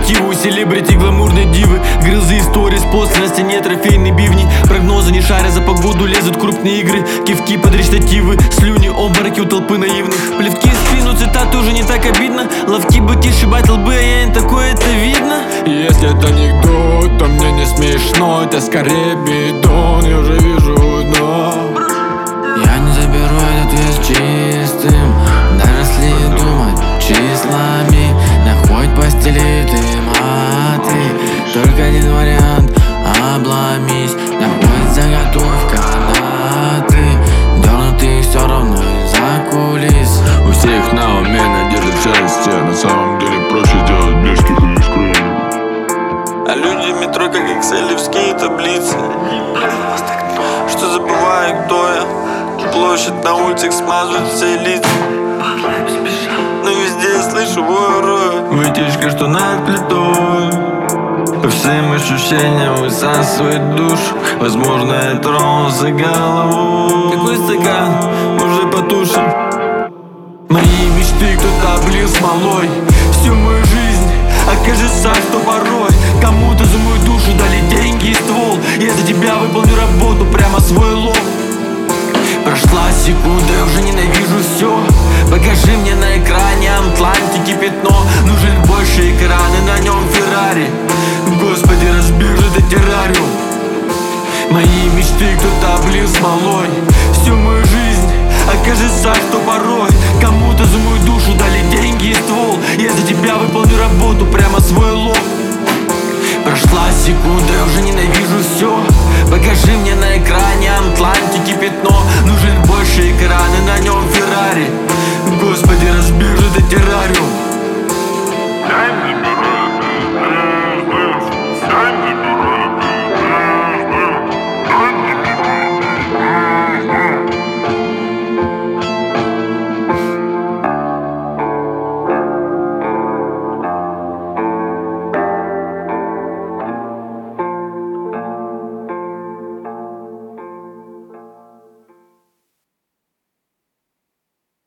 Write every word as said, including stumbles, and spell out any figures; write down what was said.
мотивы. Селебрити, гламурные дивы, грызы, истории, после на стене трофейные бивни. Прогнозы не шаря за погоду, лезут крупные игры. Кивки под рештативы, слюни, обмороки у толпы наивных. Плевки в спину, цитаты уже не так обидно. Ловки быки, шибать лбы, а я не такое, это видно. Если это анекдот, то мне не смешно. Это скорее бидон, я уже вижу дно. Я не заберу этот вес чистым, даже если думать числами. Да хоть постели ты маты, только один вариант — обломись. Да хоть заготовь канаты, дернутый все равно из-за кулис. У всех на уме надежда части, а на самом деле проще делать блешки хуй скрыли. А люди в метро как экселевские таблицы, что забываю, кто я. Площадь на улицах смазывают все лица, но везде я слышу вой роя. Вытяжка, что над плитой, по всем ощущениям высасывает душу. Возможно, я тронулся головой. Какой стакан уже потушен. Мои мечты кто-то облил смолой. Всю мою жизнь окажется, что порой кому-то за мою душу дали деньги и ствол. Я за тебя выполню работу, прямо свой лоб. Прошла секунда, я уже ненавижу все. Покажи мне на экране Атлантики пятно. Нужен больше экран и на нем Феррари. Господи, разбил же этот террариум. Мои мечты кто-то облил смолой. Всю мою жизнь окажется, что порой кому-то за мою душу дали деньги и ствол. Я за тебя выполню работу, прямо свой лоб. Прошла секунда, я уже ненавижу все. Покажи мне на экране Атлантики пятно. Нужен больше экран и на нем Феррари.